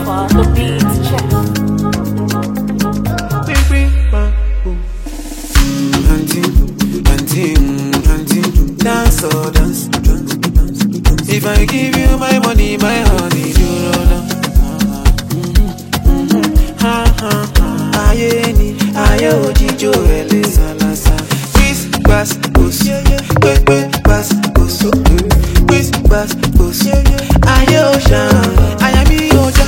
Alpha, the beat check. Hunting, dance or dance. If I give you my money, my honey, you don't know. Aye ojijo ele salasa. Quiz pass bus, quiz pass bus, quiz pass bus. Aye ocean, aye mi oja.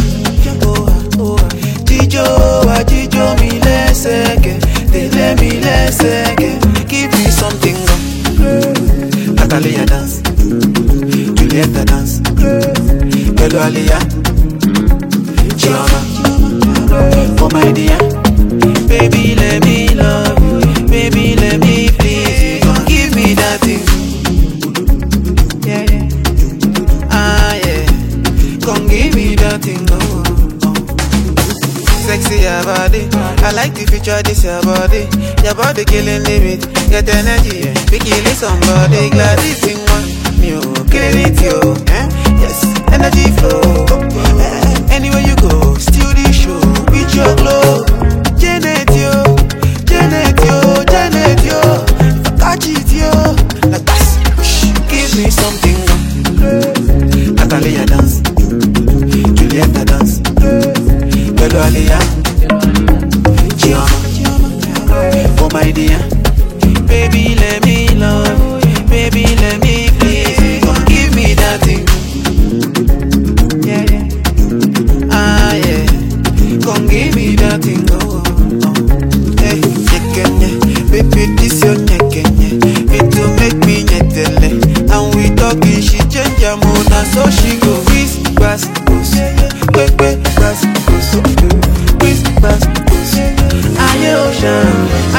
Jijo mi leseke, dele mi leseke. Give me something, Natalia dance, Julieta dance, Pedro Alia, Chioma, for my dear. Baby, let me love you. Baby, let me please you. Don't give me that thing. Yeah. Yeah. Come give me that thing. Oh. Sexy your body. I like the feature this your body. Your body killing limit. Get energy. Be killing somebody. Glad this thing one. Me kill it yo. Yes. Energy flow. Anywhere you go, steal the show with your glow. Janet yo. If I catch it yo, like that. Give me something. Natalia dance, Julieta dance, Pedro Alia, Chioma, for my dear. Baby, let me love you. Baby, let me please you. Don't give me that thing. Yeah. Yeah. Come give me that thing. Hey, baby, this your nyekenye. It to make me nyetele. And we talking, she change her mood, and so she go. Quiz pass goes, quiz pass goes, quiz pass goes. Aye ocean,